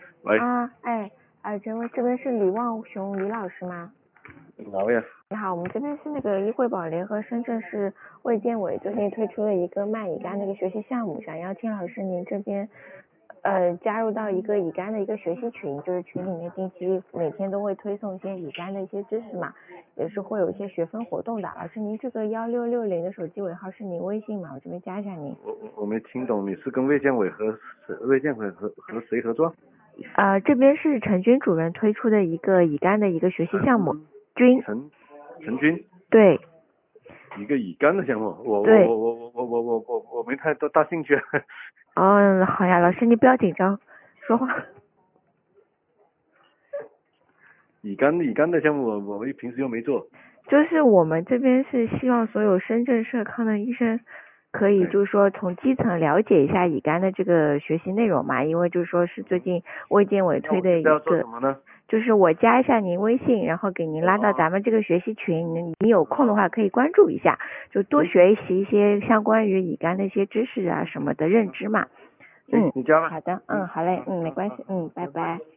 喂， 请问这边是李旺雄李老师吗？ 好呀。 你好，我们这边是那个医惠宝联合深圳市卫健委最近推出了一个卖乙肝的一个学习项目，想邀请老师您这边加入到一个乙肝的一个学习群，就是群里面定期每天都会推送一些乙肝的一些知识嘛，也是会有一些学分活动的。老师，您这个1660的手机尾号是您微信吗？我这边加一下您。 我没听懂，你是跟卫健委和谁合作？ 这边是陈军主任推出的一个乙肝的一个学习项目。 陈军。 对。 一个乙肝的项目， 对。 我没太大兴趣。 哦，好呀，老师你不要紧张，说话。 乙肝的项目我平时又没做。 就是我们这边是希望所有深圳社康的医生可以就是说从基层了解一下乙肝的这个学习内容嘛，因为就是说是最近卫健委推的一个， 要做什么呢？ 就是我加一下您微信，然后给您拉到咱们这个学习群，你有空的话可以关注一下，就多学习一些相关于乙肝的一些知识啊什么的认知嘛。 你加吧。 好的，好嘞，没关系，拜拜。